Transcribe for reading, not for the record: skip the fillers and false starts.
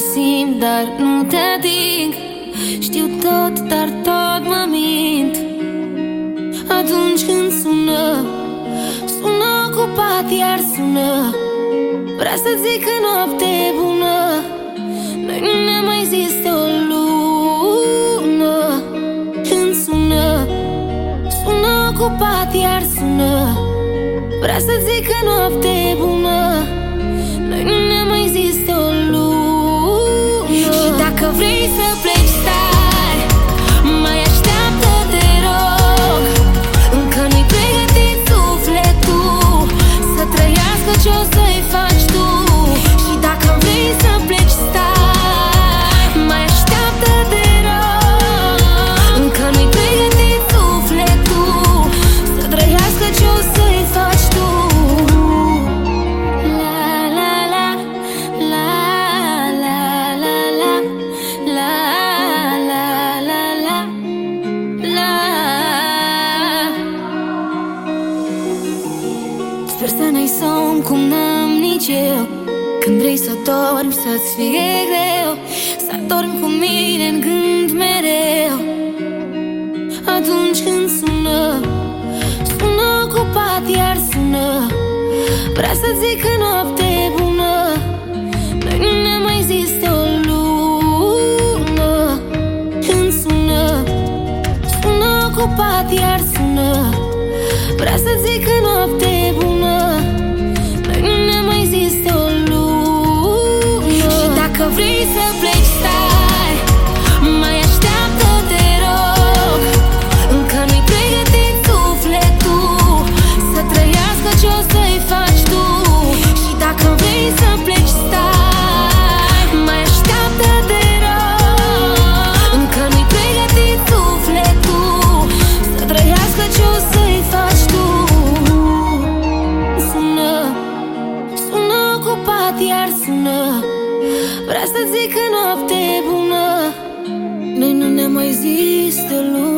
simt, dar nu te ating. Știu tot, dar tot mă mint. Atunci când sună, sună ocupat, iar sună. Vrea să zică noapte bună. Noi nu ne mai zis de o lună. Când sună, sună ocupat, iar sună. Vrea să zică noapte bună. Noi nu ne mai zis de o lună. Și dacă vrei să pleci, stai, mai așteaptă, te rog. Încă nu-i pregătit sufletul să trăiască ce-o să-i faci tu. Și dacă vrei să pleci, stai, mai așteaptă, te rog. Încă nu-i pregătit sufletul să trăiască ce-o să-i faci tu. Sper să n-ai somn cum n-am nici eu. Când vrei să dormi, să-ți fie greu, să adormi cu mine în gând mereu. Atunci când sună, sună ocupat, iar sună. Vrea să zică noapte bună. Noi nu ne mai zis de o lună. Când sună, sună ocupat, iar sună. Vrea să zică noapte bună. Noi nu ne mai zis de o lună. Și dacă vrei să pleci, stai, mai așteaptă, te rog. Încă nu-i pregătit sufletul să trăiască ce-o să-i faci tu. Și dacă vrei să pleci, stai, mai așteaptă, te rog. Încă nu-i pregătit sufletul să trăiască ce-o să-i faci tu. Sună, sună ocupat, iar sună. Vrea să zică noapte bună. Noi nu ne mai zis de lună.